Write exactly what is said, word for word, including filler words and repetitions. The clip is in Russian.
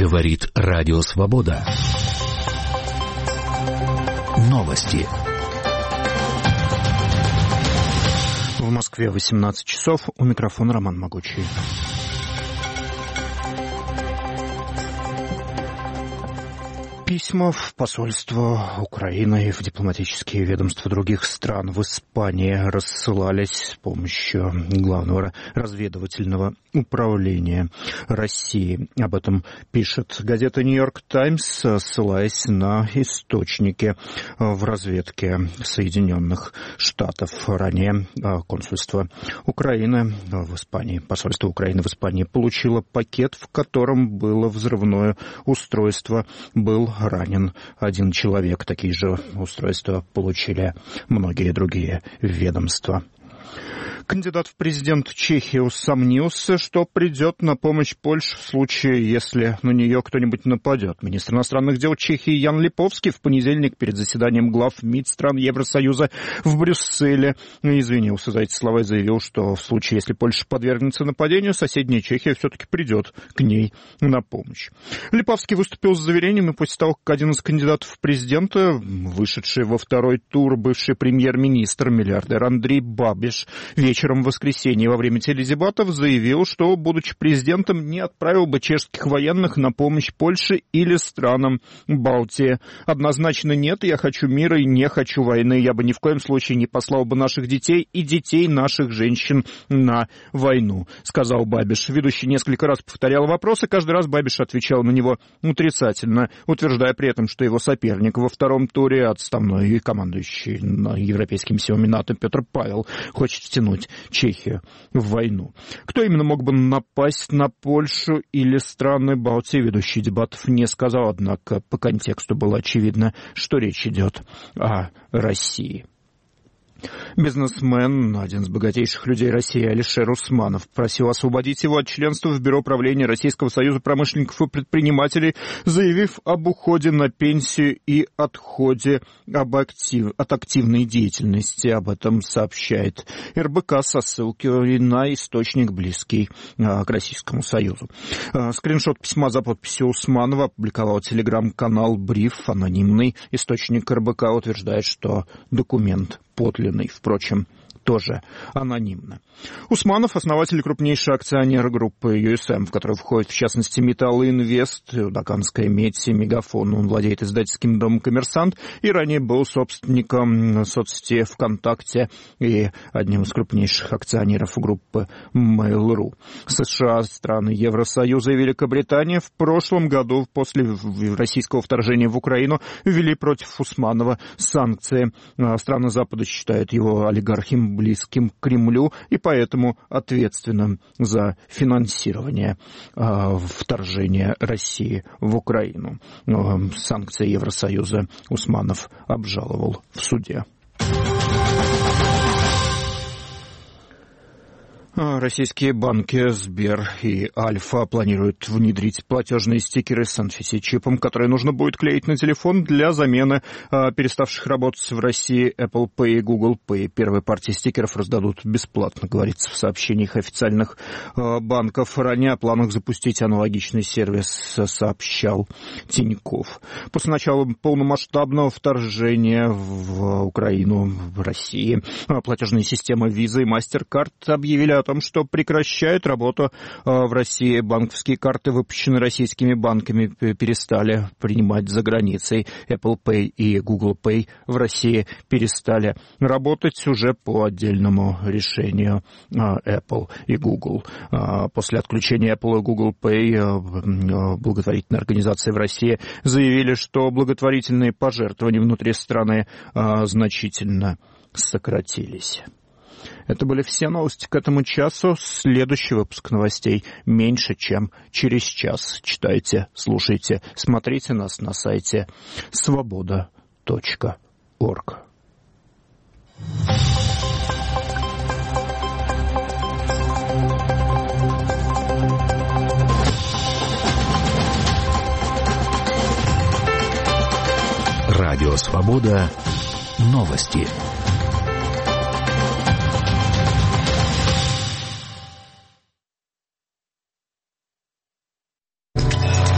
Говорит Радио Свобода. Новости. В Москве восемнадцать часов. У микрофона Роман Могучий. Письма в посольство Украины и в дипломатические ведомства других стран в Испании рассылались с помощью Главного разведывательного управления России. Об этом пишет газета «Нью-Йорк Таймс», ссылаясь на источники в разведке Соединенных Штатов. Ранее консульство Украины в Испании, посольство Украины в Испании получило пакет, в котором было взрывное устройство, был ранен один человек. Такие же устройства получили многие другие ведомства. Кандидат в президент Чехии усомнился, что придет на помощь Польше в случае, если на нее кто-нибудь нападет. Министр иностранных дел Чехии Ян Липовский в понедельник перед заседанием глав МИД стран Евросоюза в Брюсселе извинился за эти слова и заявил, что в случае, если Польша подвергнется нападению, соседняя Чехия все-таки придет к ней на помощь. Липовский выступил с заверением после того, как один из кандидатов в президенты, вышедший во второй тур бывший премьер-министр, миллиардер Андрей Бабиш, вечером в воскресенье во время теледебатов заявил, что, будучи президентом, не отправил бы чешских военных на помощь Польше или странам Балтии. Однозначно нет, я хочу мира и не хочу войны. Я бы ни в коем случае не послал бы наших детей и детей наших женщин на войну, сказал Бабиш. Ведущий несколько раз повторял вопрос, и каждый раз Бабиш отвечал на него отрицательно, утверждая при этом, что его соперник во втором туре, отставной и командующий европейскими силами НАТО Петр Павел, хочет втянуть Чехию в войну. Кто именно мог бы напасть на Польшу или страны Балтии, ведущий дебатов не сказал, однако по контексту было очевидно, что речь идет о России. Бизнесмен, один из богатейших людей России, Алишер Усманов, просил освободить его от членства в Бюро правления Российского союза промышленников и предпринимателей, заявив об уходе на пенсию и отходе об актив... от активной деятельности. Об этом сообщает эр бэ ка со ссылкой на источник, близкий к Российскому союзу. Скриншот письма за подписью Усманова опубликовал телеграм-канал «Бриф». Анонимный источник эр бэ ка утверждает, что документ подлинный, впрочем, тоже анонимно. Усманов, основатель и крупнейший акционер группы ю эс эм, в которую входит, в частности, Металл Инвест, Даканская медь, Мегафон. Он владеет издательским домом «Коммерсант» и ранее был собственником соцсети ВКонтакте и одним из крупнейших акционеров группы Mail.ru. США, страны Евросоюза и Великобритания в прошлом году, после российского вторжения в Украину, ввели против Усманова санкции. Страны Запада считают его олигархом, близким к Кремлю, и поэтому ответственным за финансирование э, вторжения России в Украину. Э, санкции Евросоюза Усманов обжаловал в суде. Российские банки Сбер и Альфа планируют внедрить платежные стикеры с эн эф си-чипом, которые нужно будет клеить на телефон для замены а, переставших работать в России Apple Pay и Google Pay. Первые партии стикеров раздадут бесплатно, говорится в сообщениях официальных а, банков. Ранее о планах запустить аналогичный сервис сообщал Тинькофф. После начала полномасштабного вторжения в Украину, в России, платежные системы Visa и MasterCard объявили о том, что прекращают работу в России. Банковские карты, выпущенные российскими банками, перестали принимать за границей. Apple Pay и Google Pay в России перестали работать уже по отдельному решению Apple и Google. После отключения Apple и Google Pay благотворительные организации в России заявили, что благотворительные пожертвования внутри страны значительно сократились. Это были все новости к этому часу. Следующий выпуск новостей меньше, чем через час. Читайте, слушайте, смотрите нас на сайте свобода точка орг. Радио «Свобода». Новости.